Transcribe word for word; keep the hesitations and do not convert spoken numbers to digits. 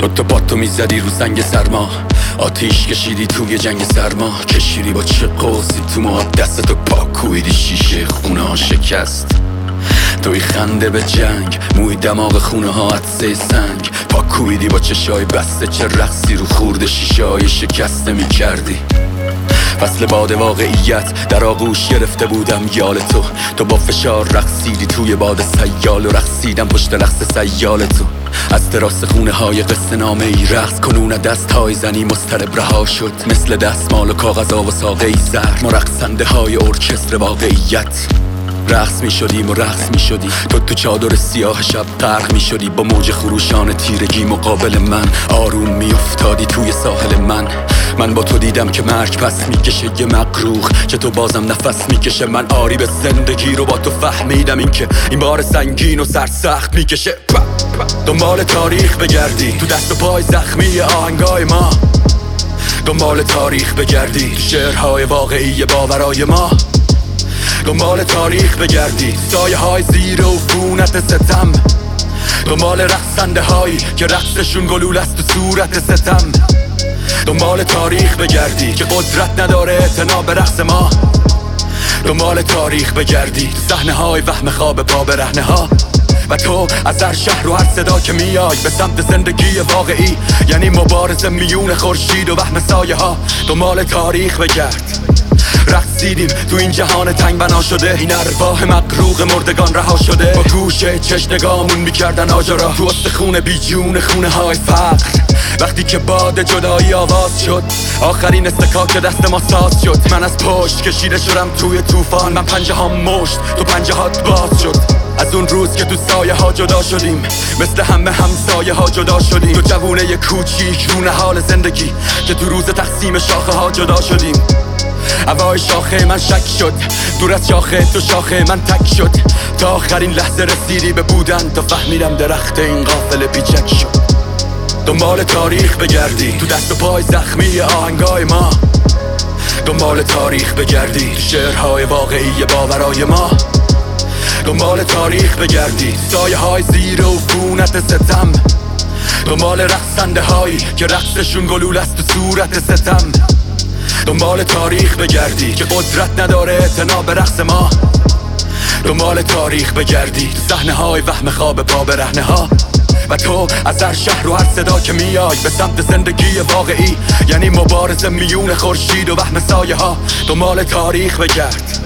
تو با تو میزدی رو سنگ سرما، آتیش کشیدی توی جنگ سرما، کشیدی با چه قوسی تو ما، دستتو پاکویدی شیشه خونه ها شکست. توی خنده به جنگ، موی دماغ خونه ها عطسه سنگ، پاکویدی با چشای بسته، چه رقصی رو خورده شیشه های شکسته می کردی. فصل باد واقعیت در آغوش گرفته بودم یال تو، تو با فشار رقصیدی توی باد سیال و رقصیدم پشت رقص سیال تو. از تراس خونه های قصه نامه ای رقص کنون دست های زنی مضطرب رها شد، مثل دستمال و کاغذا و ساقه ای زهر، ما رقصنده های ارکستر واقعیت. رقص می شدیم و رقص می شدی تو تو چادر سیاه شب غرق می شدی، با موج خروشان تیرگی مقابل من آروم می افتادی توی ساحل من. من با تو دیدم که مرگ پس می کشه یه مقروخ، چه تو بازم نفس می کشه. من آری به زندگی رو با تو فهمیدم، این که این بار سنگین و سرسخت می کشه. دنبال تاریخ بگردی تو دست و پای زخمی آهنگای ما، دنبال تاریخ بگردی تو شعرهای واقعی باورای ما، دنبال تاریخ بگردی سایه های زیر و فونت ستم، دنبال رقصنده هایی که رقصشون گلول است تو صورت ستم، دنبال تاریخ بگردی که قدرت نداره اعتنا به رقص ما، دنبال تاریخ بگردی تو صحنه های وهم خواب پا برهنه ها. و تو از هر شهر و هر صدا که میای به سمت زندگی واقعی، یعنی مبارزه میون خورشید و وهم سایه ها. دنبال تاریخ بگرد، رقصیدیم تو این جهان تنگ بنا شده، این ارواح مقروق مردگان رها شده، با گوشه چش نگامون میکردن آجرا تو استخونه بی جون خونه های فقر. وقتی که باد جدایی آواز شد، آخرین استکاک دست ما ساز شد، من از پشت کشیده شدم توی طوفان، من پنجه ها مشت تو پنجه هات باز شد. از اون روز که تو سایه ها جدا شدیم، مثل همه همسایه ها جدا شدیم، تو جوونه کوچیک رو نهال زندگی که تو روز تقسیم شاخه ها جدا شدیم. هوای شاخه من شک شد، دور از شاخه تو شاخه من تک شد، تا آخرین لحظه رسیدی به بودن، تا فهمیدم درخت این قافله بیچک شد. دنبال تاریخ بگردی تو دست و پای زخمی آهنگای ما، دنبال تاریخ بگردی تو شعرهای واقعی باورای ما، دنبال تاریخ بگردی سایه های زیر و فونت ستم، دنبال رقصنده هایی که رقصشون گلول است تو صورت ستم، دنبال تاریخ بگردی که قدرت نداره اعتنا به رقص ما، دنبال تاریخ بگردی تو صحنه های وهم خواب پا برهنه ها. و تو از هر شهر و هر صدا که میای به سمت زندگی واقعی، یعنی مبارزه میون خورشید و وهم سایه ها. دنبال تاریخ بگرد.